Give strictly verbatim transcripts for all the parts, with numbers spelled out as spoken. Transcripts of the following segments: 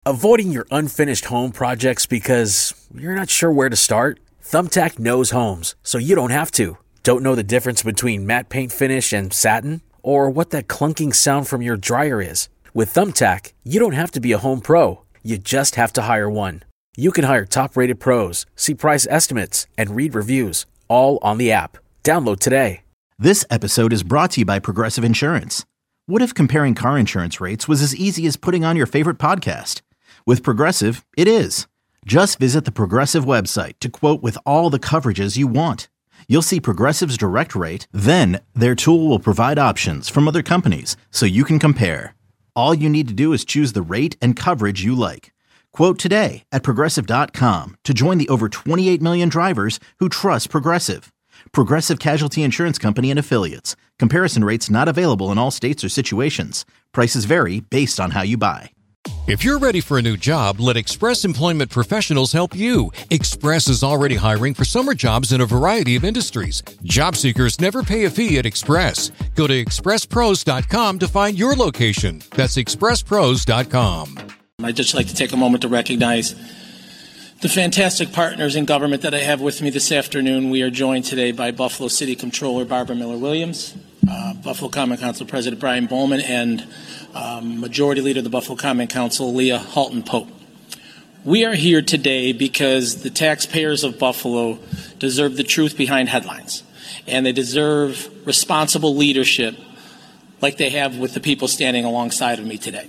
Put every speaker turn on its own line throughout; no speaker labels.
Avoiding your unfinished home projects because you're not sure where to start? Thumbtack knows homes, so you don't have to. Don't know the difference between matte paint finish and satin? Or what that clunking sound from your dryer is? With Thumbtack, you don't have to be a home pro. You just have to hire one. You can hire top-rated pros, see price estimates, and read reviews, all on the app. Download today.
This episode is brought to you by Progressive Insurance. What if comparing car insurance rates was as easy as putting on your favorite podcast? With Progressive, it is. Just visit the Progressive website to quote with all the coverages you want. You'll see Progressive's direct rate, then their tool will provide options from other companies so you can compare. All you need to do is choose the rate and coverage you like. Quote today at Progressive dot com to join the over twenty-eight million drivers who trust Progressive. Progressive Casualty Insurance Company and Affiliates. Comparison rates not available in all states or situations. Prices vary based on how you buy.
If you're ready for a new job, let Express Employment Professionals help you. Express is already hiring for summer jobs in a variety of industries. Job seekers never pay a fee at Express. Go to express pros dot com to find your location. That's express pros dot com.
I'd just like to take a moment to recognize the fantastic partners in government that I have with me this afternoon. We are joined today by Buffalo City Comptroller Barbara Miller-Williams, uh, Buffalo Common Council President Brian Bowman, and um, Majority Leader of the Buffalo Common Council, Leah Halton Pope. We are here today because the taxpayers of Buffalo deserve the truth behind headlines, and they deserve responsible leadership like they have with the people standing alongside of me today.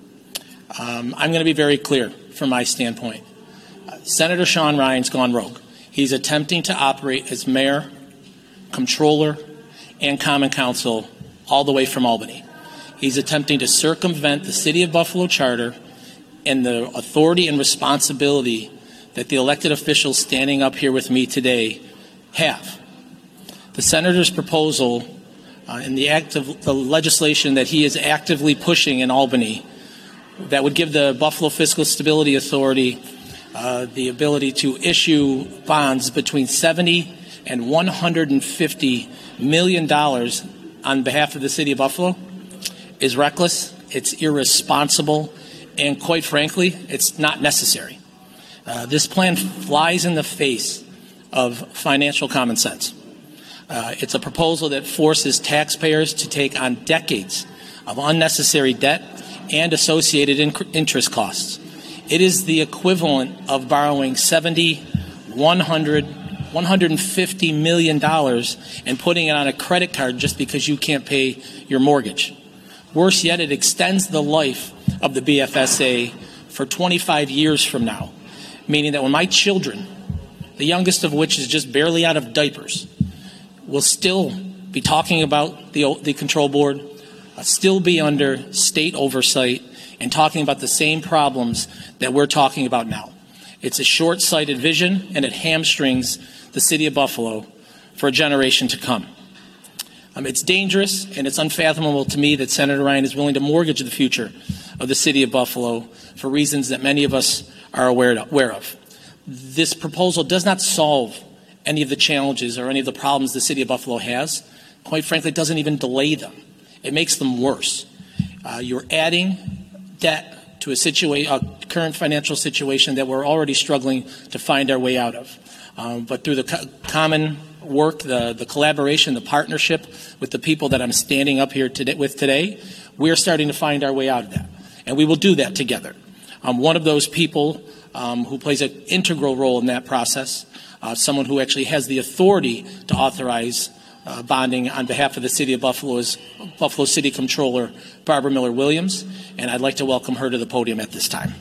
Um, I'm going to be very clear from my standpoint. Uh, Senator Sean Ryan's gone rogue. He's attempting to operate as mayor, comptroller, and common council all the way from Albany. He's attempting to circumvent the City of Buffalo charter and the authority and responsibility that the elected officials standing up here with me today have. The senator's proposal uh, and the act of the legislation that he is actively pushing in Albany that would give the Buffalo Fiscal Stability Authority uh, the ability to issue bonds between seventy and one hundred fifty million dollars on behalf of the City of Buffalo is reckless, it's irresponsible, and quite frankly, it's not necessary. Uh, this plan flies in the face of financial common sense. Uh, it's a proposal that forces taxpayers to take on decades of unnecessary debt and associated inc- interest costs. It is the equivalent of borrowing seventy, one hundred, one hundred fifty million dollars and putting it on a credit card just because you can't pay your mortgage. Worse yet, it extends the life of the B F S A for twenty-five years from now, meaning that when my children, the youngest of which is just barely out of diapers, will still be talking about the, the control board, uh, still be under state oversight, and talking about the same problems that we're talking about now. It's a short-sighted vision, and it hamstrings the City of Buffalo for a generation to come. Um, it's dangerous, and it's unfathomable to me that Senator Ryan is willing to mortgage the future of the City of Buffalo for reasons that many of us are aware of. This proposal does not solve any of the challenges or any of the problems the City of Buffalo has. Quite frankly, it doesn't even delay them. It makes them worse. Uh, you're adding debt to a, situa- a current financial situation that we're already struggling to find our way out of. Um, but through the co- common work, the, the collaboration, the partnership with the people that I'm standing up here today, with today, we're starting to find our way out of that. And we will do that together. Um, one of those people um, who plays an integral role in that process, uh, someone who actually has the authority to authorize uh, bonding on behalf of the City of Buffalo is Buffalo City Comptroller Barbara Miller-Williams, and I'd like to welcome her to the podium at this time.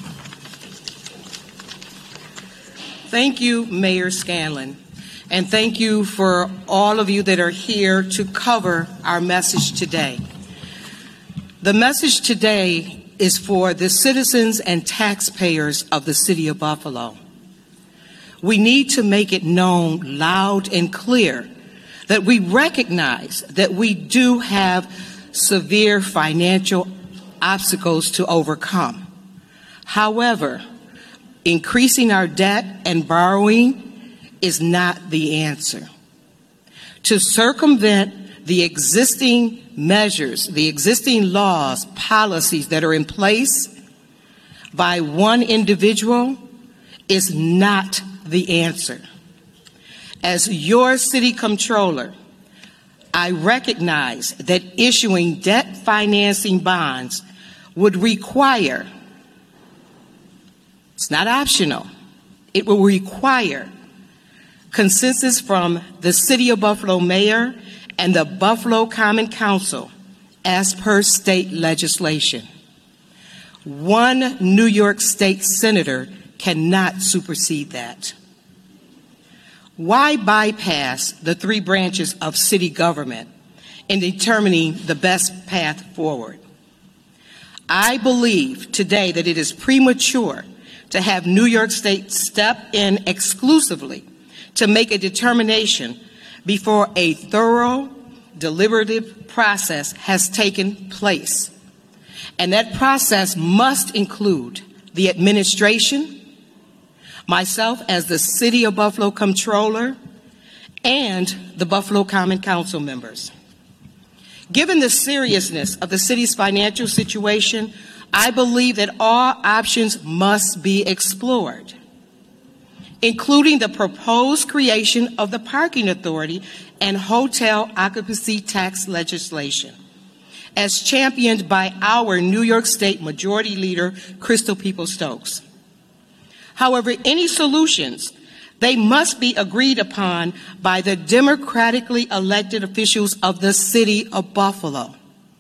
Thank you, Mayor Scanlon, and thank you for all of you that are here to cover our message today. The message today is for the citizens and taxpayers of the City of Buffalo. We need to make it known loud and clear that we recognize that we do have severe financial obstacles to overcome. However, increasing our debt and borrowing is not the answer. To circumvent the existing measures, the existing laws, policies that are in place, by one individual is not the answer. As your city comptroller, I recognize that issuing debt financing bonds would require, it's not optional, it will require consensus from the City of Buffalo Mayor and the Buffalo Common Council as per state legislation. One New York State Senator cannot supersede that. Why bypass the three branches of city government in determining the best path forward? I believe today that it is premature to have New York State step in exclusively to make a determination before a thorough, deliberative process has taken place. And that process must include the administration, myself as the City of Buffalo Comptroller, and the Buffalo Common Council members. Given the seriousness of the city's financial situation, I believe that all options must be explored, including the proposed creation of the parking authority and hotel occupancy tax legislation, as championed by our New York State Majority Leader, Crystal Peoples-Stokes. However, any solutions, they must be agreed upon by the democratically elected officials of the City of Buffalo.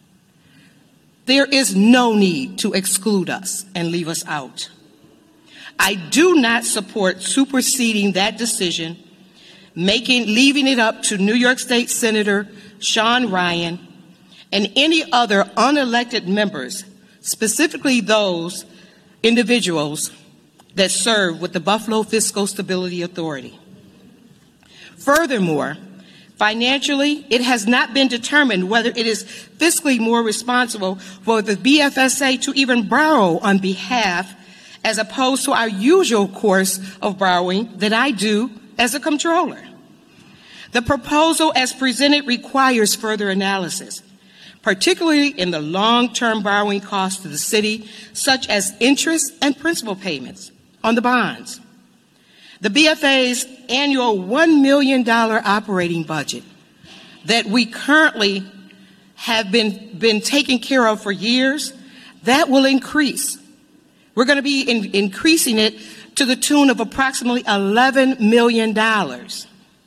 There is no need to exclude us and leave us out. I do not support superseding that decision, making, leaving it up to New York State Senator Sean Ryan and any other unelected members, specifically those individuals that serve with the Buffalo Fiscal Stability Authority. Furthermore, financially, it has not been determined whether it is fiscally more responsible for the B F S A to even borrow on behalf as opposed to our usual course of borrowing that I do as a comptroller. The proposal as presented requires further analysis, particularly in the long-term borrowing costs to the city, such as interest and principal payments on the bonds. The B F A's annual one million dollars operating budget that we currently have been, been taking care of for years, that will increase. We're going to be in, increasing it to the tune of approximately eleven million dollars.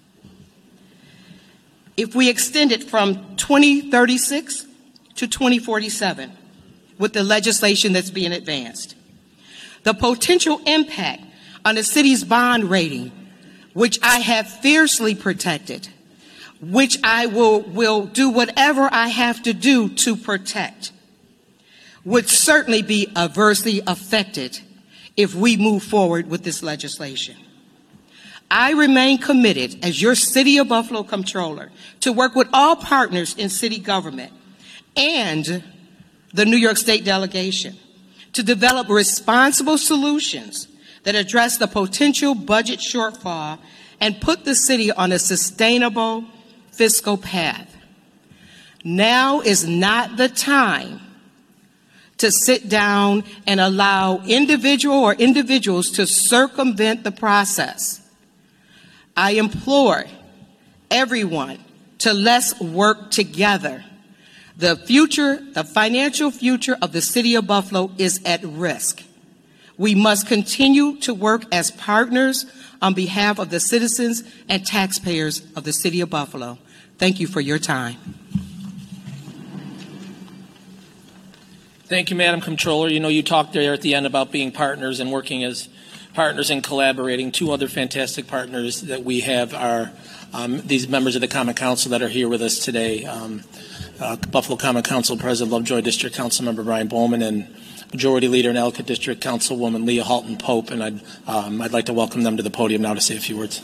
If we extend it from twenty thirty-six to twenty forty-seven with the legislation that's being advanced. The potential impact on the city's bond rating, which I have fiercely protected, which I will, will do whatever I have to do to protect, would certainly be adversely affected if we move forward with this legislation. I remain committed as your City of Buffalo Comptroller to work with all partners in city government and the New York State delegation to develop responsible solutions that address the potential budget shortfall and put the city on a sustainable fiscal path. Now is not the time to sit down and allow individual or individuals to circumvent the process. I implore everyone to let's work together. The future, the financial future of the City of Buffalo is at risk. We must continue to work as partners on behalf of the citizens and taxpayers of the City of Buffalo. Thank you for your time.
Thank you, Madam Comptroller. You know, you talked there at the end about being partners and working as partners and collaborating. Two other fantastic partners that we have are um, these members of the Common Council that are here with us today. Um, uh, Buffalo Common Council President Lovejoy District Councilmember Brian Bowman and Majority Leader in Ellicott District Councilwoman Leah Halton Pope. And I'd, um, I'd like to welcome them to the podium now to say a few words.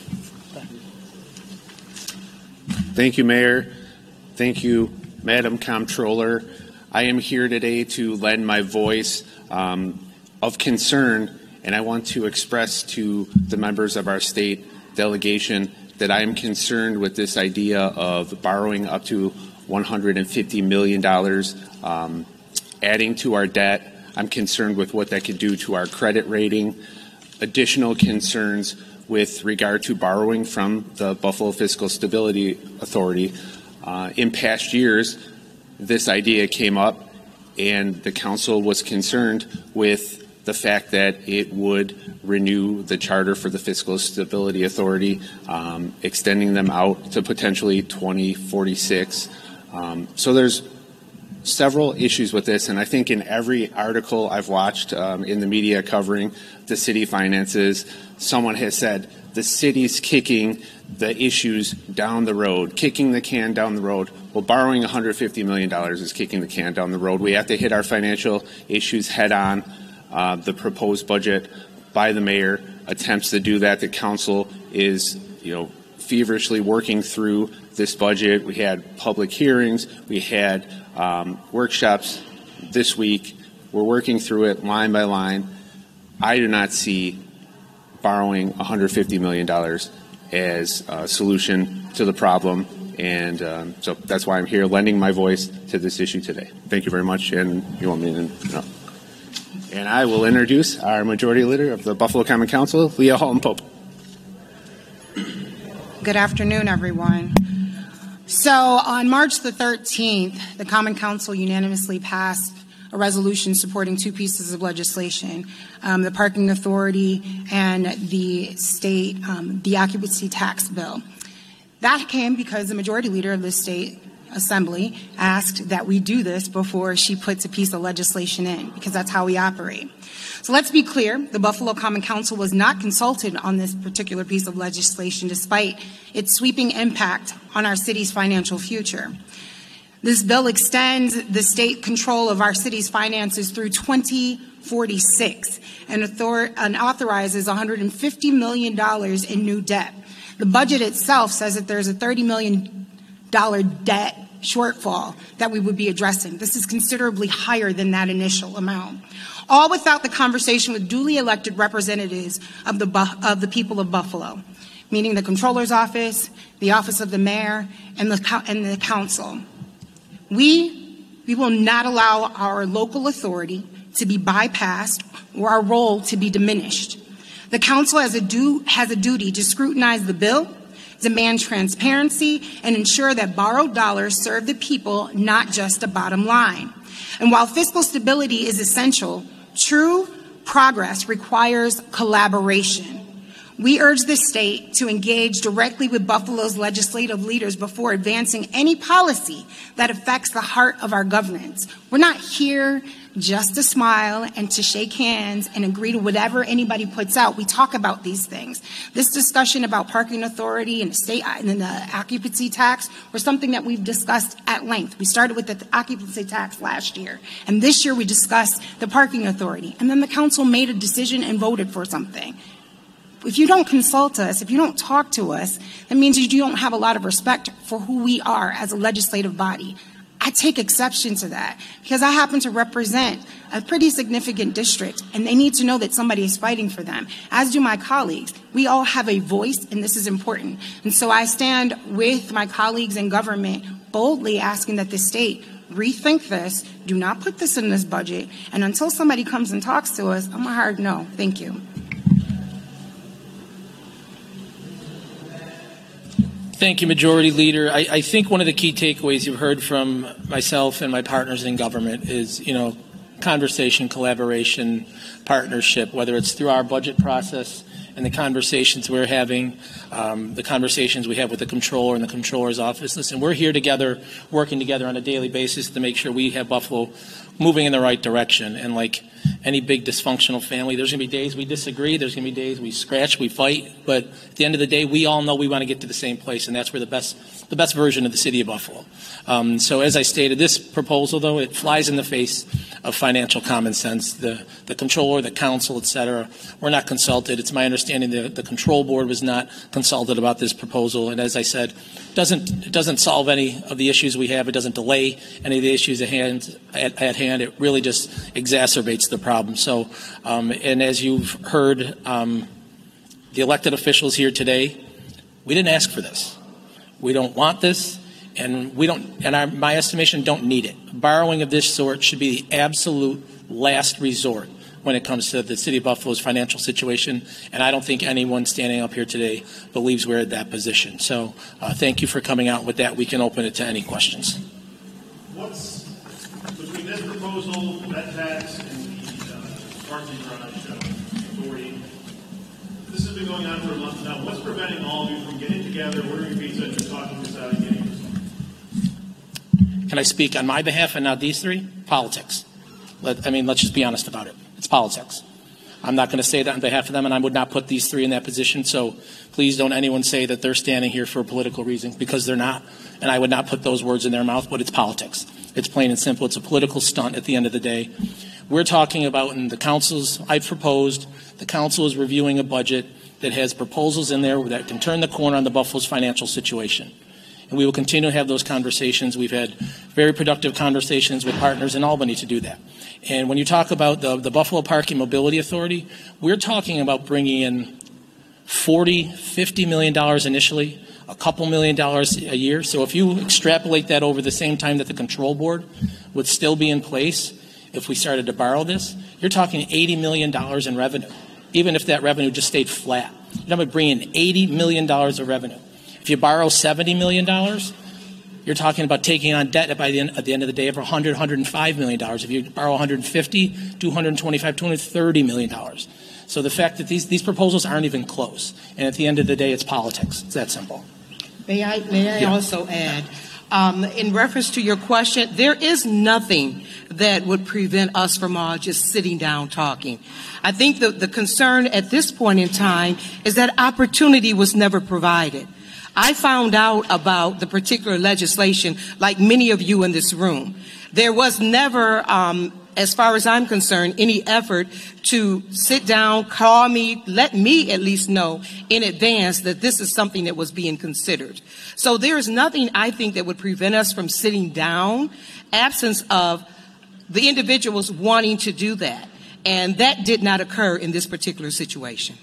Thank you, Mayor. Thank you, Madam Comptroller. I am here today to lend my voice um, of concern, and I want to express to the members of our state delegation that I am concerned with this idea of borrowing up to one hundred fifty million dollars, um, adding to our debt. I'm concerned with what that could do to our credit rating, additional concerns with regard to borrowing from the Buffalo Fiscal Stability Authority. Uh, in past years, this idea came up, and the council was concerned with the fact that it would renew the charter for the Fiscal Stability Authority, um, extending them out to potentially twenty forty-six. Um, so there's several issues with this, and I think in every article I've watched um, in the media covering the city finances, someone has said the city's kicking the issues down the road, kicking the can down the road. Well, borrowing one hundred fifty million dollars is kicking the can down the road. We have to hit our financial issues head on. Uh, the proposed budget by the mayor attempts to do that. The council is, you know, feverishly working through this budget. We had public hearings. We had um, workshops this week. We're working through it line by line. I do not see borrowing one hundred fifty million dollars as a solution to the problem. And um, so that's why I'm here lending my voice to this issue today. Thank you very much. And you want me to, you know. And I will introduce our Majority Leader of the Buffalo Common Council, Leah Halton Pope.
Good afternoon, everyone. So on March the thirteenth, the Common Council unanimously passed a resolution supporting two pieces of legislation, um, the Parking Authority and the state, um, the occupancy tax bill. That came because the Majority Leader of the state Assembly asked that we do this before she puts a piece of legislation in, because that's how we operate. So let's be clear, the Buffalo Common Council was not consulted on this particular piece of legislation despite its sweeping impact on our city's financial future. This bill extends the state control of our city's finances through twenty forty-six and, author- and authorizes one hundred fifty million dollars in new debt. The budget itself says that there's a thirty million dollars debt shortfall that we would be addressing. This is considerably higher than that initial amount, all without the conversation with duly elected representatives of the Bu- of the people of Buffalo, meaning the Comptroller's Office, the Office of the Mayor, and the co- and the Council. We we will not allow our local authority to be bypassed or our role to be diminished. The Council has a du- has a duty to scrutinize the bill, demand transparency, and ensure that borrowed dollars serve the people, not just a bottom line. And while fiscal stability is essential, true progress requires collaboration. We urge the state to engage directly with Buffalo's legislative leaders before advancing any policy that affects the heart of our governance. We're not here just to smile and to shake hands and agree to whatever anybody puts out. We talk about these things. This discussion about parking authority and the state and the occupancy tax was something that we've discussed at length. We started with the occupancy tax last year, and this year we discussed the parking authority, and then the council made a decision and voted for something. If you don't consult us, if you don't talk to us, that means you don't have a lot of respect for who we are as a legislative body. I take exception to that because I happen to represent a pretty significant district, and they need to know that somebody is fighting for them, as do my colleagues. We all have a voice, and this is important. And so I stand with my colleagues in government boldly asking that the state rethink this, do not put this in this budget, and until somebody comes and talks to us, I'm a hard no. Thank you.
Thank you, Majority Leader. I, I think one of the key takeaways you've heard from myself and my partners in government is, you know, conversation, collaboration, partnership, whether it's through our budget process and the conversations we're having, um, the conversations we have with the Comptroller and the Comptroller's Office. Listen, we're here together, working together on a daily basis to make sure we have Buffalo moving in the right direction. And like any big dysfunctional family, there's going to be days we disagree, there's going to be days we scratch, we fight, but at the end of the day, we all know we want to get to the same place, and that's where the best the best version of the city of Buffalo. Um, so as I stated, this proposal, though, it flies in the face of financial common sense. The, the Comptroller, the Council, et cetera, were not consulted. It's my understanding the, the Control Board was not consulted about this proposal, and as I said, doesn't it doesn't solve any of the issues we have. It doesn't delay any of the issues at hand. At, at hand, it really just exacerbates the problem. So, um, and as you've heard, um, the elected officials here today, we didn't ask for this. We don't want this, and we don't, and our, my estimation, don't need it. Borrowing of this sort should be the absolute last resort when it comes to the City of Buffalo's financial situation, and I don't think anyone standing up here today believes we're at that position. So uh, thank you for coming out with that. We can open it to any questions.
What's between this proposal, that tax, and the uh, parking garage uh, authority? This has been going on for a month now. What's preventing all of you from getting together, ordering pizza, and just talking this out and getting this done?
Can I speak on my behalf and not these three? Politics. Let, I mean, let's just be honest about it. It's politics. I'm not going to say that on behalf of them, and I would not put these three in that position. So please don't anyone say that they're standing here for a political reason, because they're not. And I would not put those words in their mouth, but it's politics. It's plain and simple. It's a political stunt at the end of the day. We're talking about, in the councils I've proposed, the council is reviewing a budget that has proposals in there that can turn the corner on the Buffalo's financial situation. And we will continue to have those conversations. We've had very productive conversations with partners in Albany to do that. And when you talk about the, the Buffalo Parking Mobility Authority, we're talking about bringing in forty, fifty million dollars initially, a couple million dollars a year. So if you extrapolate that over the same time that the control board would still be in place, if we started to borrow this, you're talking eighty million dollars in revenue, even if that revenue just stayed flat. You're going to bring in eighty million dollars of revenue. If you borrow seventy million dollars, you're talking about taking on debt by the end, at the end of the day of one hundred, one hundred five million dollars. If you borrow one hundred fifty, two hundred twenty-five, two hundred thirty million dollars. So the fact that these, these proposals aren't even close. And at the end of the day, it's politics. It's that simple.
May I, may I yeah. also add, um, in reference to your question, there is nothing that would prevent us from all just sitting down talking. I think the, the concern at this point in time is that opportunity was never provided. I found out about the particular legislation like many of you in this room. There was never, um, as far as I'm concerned, any effort to sit down, call me, let me at least know in advance that this is something that was being considered. So there is nothing, I think, that would prevent us from sitting down, absence of the individuals wanting to do that. And that did not occur in this particular situation.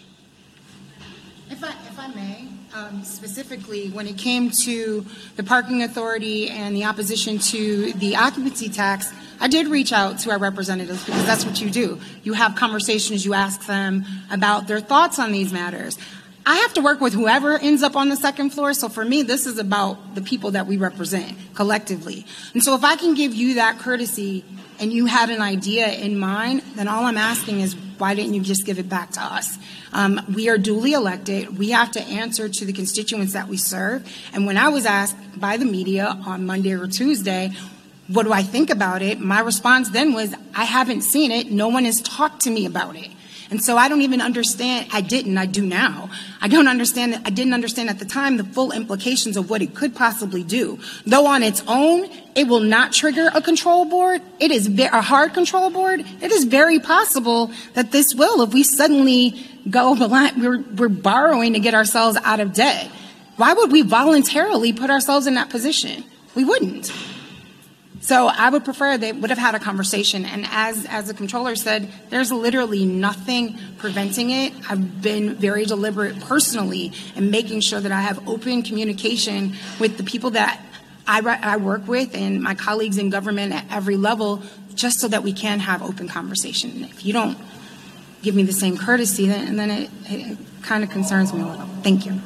If I, if I may. Um, specifically, when it came to the parking authority and the opposition to the occupancy tax, I did reach out to our representatives, because that's what you do. You have conversations, you ask them about their thoughts on these matters. I have to work with whoever ends up on the second floor, so for me, this is about the people that we represent collectively. And so if I can give you that courtesy and you had an idea in mind, then all I'm asking is, why didn't you just give it back to us? Um, we are duly elected. We have to answer to the constituents that we serve. And when I was asked by the media on Monday or Tuesday, what do I think about it? My response then was, I haven't seen it. No one has talked to me about it. And so I don't even understand. I didn't. I do now. I don't understand. I didn't understand at the time the full implications of what it could possibly do. Though on its own, it will not trigger a control board. It is a hard control board. It is very possible that this will, if we suddenly go, we're, we're borrowing to get ourselves out of debt. Why would we voluntarily put ourselves in that position? We wouldn't. So I would prefer they would have had a conversation. And as, as the controller said, there's literally nothing preventing it. I've been very deliberate personally in making sure that I have open communication with the people that I, I work with and my colleagues in government at every level, just so that we can have open conversation. And if you don't give me the same courtesy, then, then it, it kind of concerns me a little. Thank you.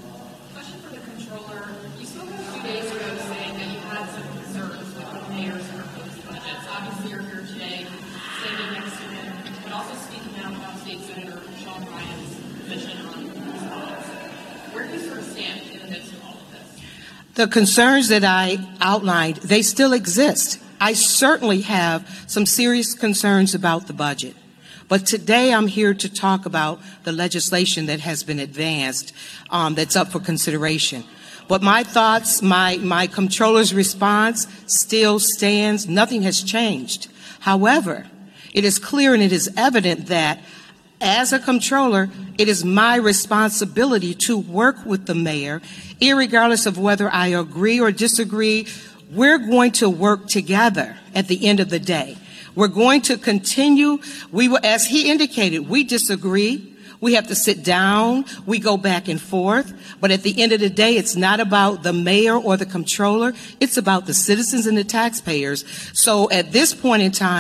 The concerns that I outlined, they still exist. I certainly have some serious concerns about the budget. But today I'm here to talk about the legislation that has been advanced um, that's up for consideration. But my thoughts, my, my comptroller's response still stands. Nothing has changed. However, it is clear and it is evident that as a comptroller, it is my responsibility to work with the mayor, irregardless of whether I agree or disagree. We're going to work together at the end of the day. We're going to continue. We will, as he indicated, we disagree. We have to sit down. We go back and forth. But at the end of the day, it's not about the mayor or the comptroller. It's about the citizens and the taxpayers. So at this point in time,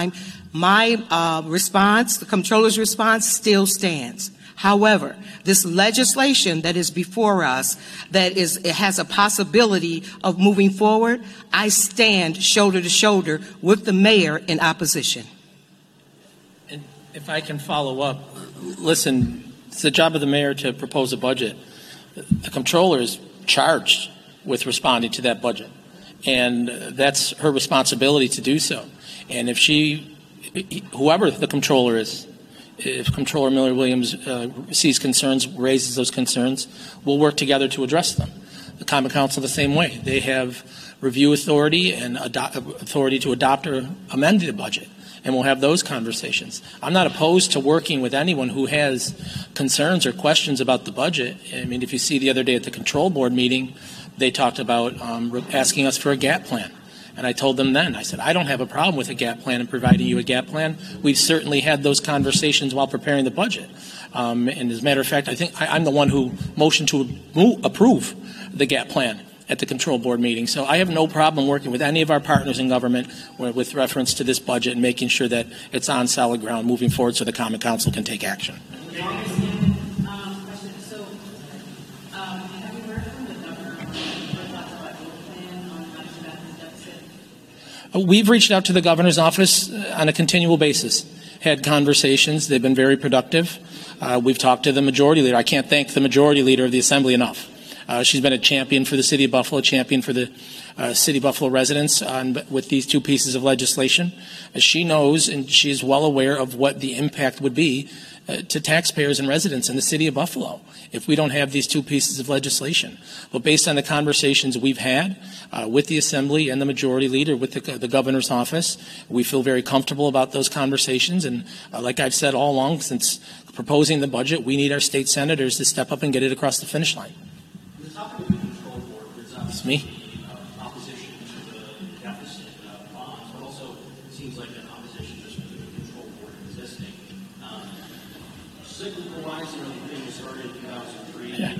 My uh, response, the comptroller's response, still stands. However, this legislation that is before us, that is, it has a possibility of moving forward, I stand shoulder to shoulder with the mayor in opposition.
And if I can follow up, listen, it's the job of the mayor to propose a budget. The comptroller is charged with responding to that budget, and that's her responsibility to do so. And if she, whoever the comptroller is, if Comptroller Miller-Williams uh, sees concerns, raises those concerns, we'll work together to address them. The Common Council the same way. They have review authority and ado- authority to adopt or amend the budget, and we'll have those conversations. I'm not opposed to working with anyone who has concerns or questions about the budget. I mean, if you see the other day at the Control Board meeting, they talked about um, asking us for a gap plan. And I told them then, I said, I don't have a problem with a gap plan and providing you a gap plan. We've certainly had those conversations while preparing the budget. Um, and as a matter of fact, I think I, I'm the one who motioned to move, approve the gap plan at the Control Board meeting. So I have no problem working with any of our partners in government with reference to this budget and making sure that it's on solid ground moving forward so the Common Council can take action. We've reached out to the governor's office on a continual basis, had conversations. They've been very productive. Uh, we've talked to the majority leader. I can't thank the majority leader of the Assembly enough. Uh, she's been a champion for the city of Buffalo, a champion for the uh, city of Buffalo residents on, with these two pieces of legislation. Uh, she knows and she's well aware of what the impact would be uh, to taxpayers and residents in the city of Buffalo if we don't have these two pieces of legislation. But based on the conversations we've had uh, with the Assembly and the majority leader, with the, the governor's office, we feel very comfortable about those conversations. And uh, like I've said all along, since proposing the budget, we need our state senators to step up and get it across the finish line. It's me. Yeah.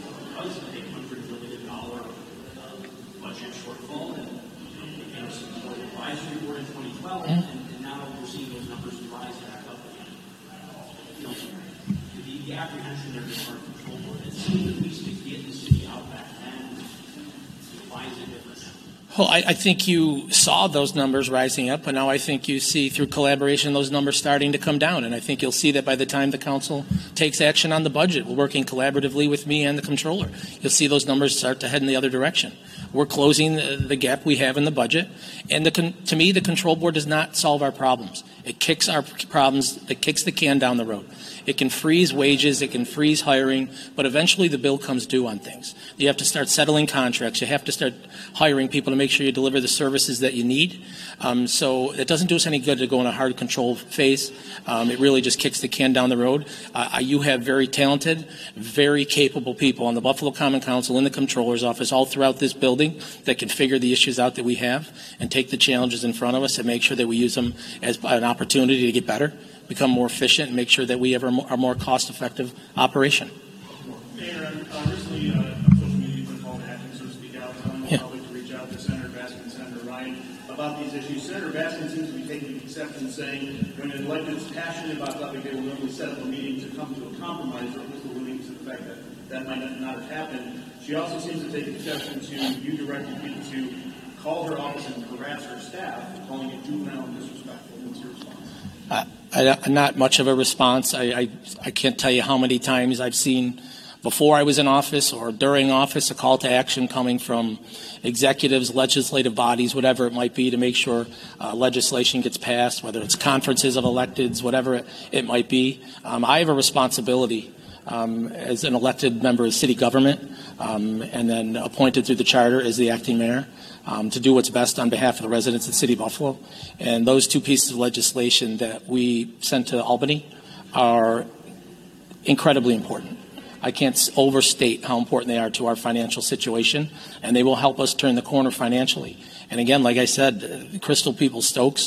Well, I, I think you saw those numbers rising up, but now I think you see through collaboration those numbers starting to come down. And I think you'll see that by the time the council takes action on the budget, we're working collaboratively with me and the comptroller. You'll see those numbers start to head in the other direction. We're closing the, the gap we have in the budget. And the, to me, the control board does not solve our problems. It kicks our problems, it kicks the can down the road. It can freeze wages, it can freeze hiring, but eventually the bill comes due on things. You have to start settling contracts. You have to start hiring people to make sure you deliver the services that you need. Um, so it doesn't do us any good to go in a hard control phase. Um, it really just kicks the can down the road. Uh, you have very talented, very capable people on the Buffalo Common Council, in the Comptroller's office, all throughout this building that can figure the issues out that we have and take the challenges in front of us and make sure that we use them as an opportunity to get better, become more efficient, and make sure that we have a more, a more cost-effective operation.
Mayor, uh, recently, uh, on social media, you've been called to action, so to speak, out on the
yeah.
public to reach out to Senator Baskin and Senator Ryan about these issues. Senator Baskin seems to be taking exception, saying when an elected is passionate about something, they will normally set up a meeting to come to a compromise, or at least alluding to the fact that that might not have happened. She also seems to take exception to you directing people to call her office and harass her staff, calling it juvenile and disrespectful. What's your response?
Uh, I, not much of a response. I, I, I can't tell you how many times I've seen before I was in office or during office a call to action coming from executives, legislative bodies, whatever it might be, to make sure uh, legislation gets passed, whether it's conferences of electeds, whatever it, it might be. Um, I have a responsibility um, as an elected member of city government um, and then appointed through the charter as the acting mayor. Um, to do what's best on behalf of the residents of the city of Buffalo. And those two pieces of legislation that we sent to Albany are incredibly important. I can't overstate how important they are to our financial situation, and they will help us turn the corner financially. And again, like I said, Crystal Peoples-Stokes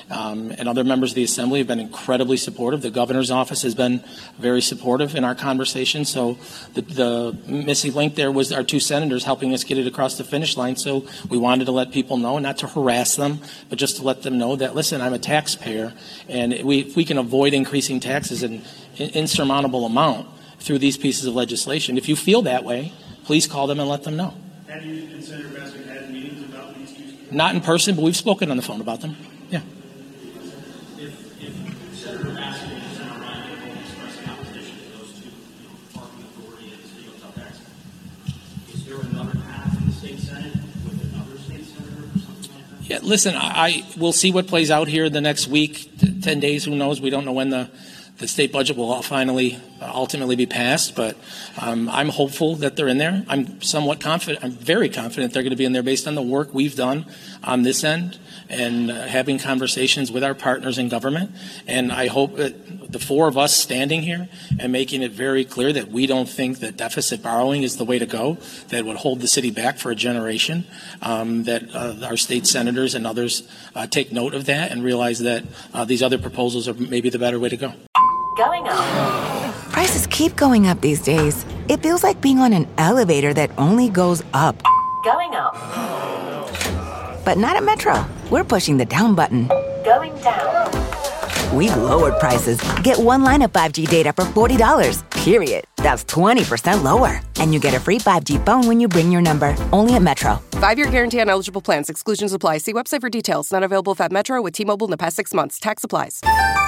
um, and other members of the Assembly have been incredibly supportive. The governor's office has been very supportive in our conversation. So the, the missing link there was our two senators helping us get it across the finish line. So we wanted to let people know, not to harass them, but just to let them know that, listen, I'm a taxpayer, and we, if we can avoid increasing taxes in an insurmountable amount through these pieces of legislation, if you feel that way, please call them and let them know.
Have you considered Senator Bassett had meetings about these issues?
Not in person, but we've spoken on the phone about them. Yeah.
If, if Senator Bassett and Senator Ryan both expressing opposition to those two, you know, parking authority and the city of Tallahassee, is there another path in the state Senate with another state senator or something like that?
Yeah, listen, I, I we'll see what plays out here the next week, ten days, who knows? We don't know when the The state budget will all finally uh, ultimately be passed, but um, I'm hopeful that they're in there. I'm somewhat confident, I'm very confident they're going to be in there based on the work we've done on this end and uh, having conversations with our partners in government. And I hope that the four of us standing here and making it very clear that we don't think that deficit borrowing is the way to go, that would hold the city back for a generation, um, that uh, our state senators and others uh, take note of that and realize that uh, these other proposals are maybe the better way to go.
Going up. Prices keep going up these days. It feels like being on an elevator that only goes up. Going up. But not at Metro. We're pushing the down button. Going down. We've lowered prices. Get one line of five G data for forty dollars, period. That's twenty percent lower. And you get a free five G phone when you bring your number. Only at Metro.
Five-year guarantee on eligible plans. Exclusions apply. See website for details. Not available if at Metro with T-Mobile in the past six months. Tax applies.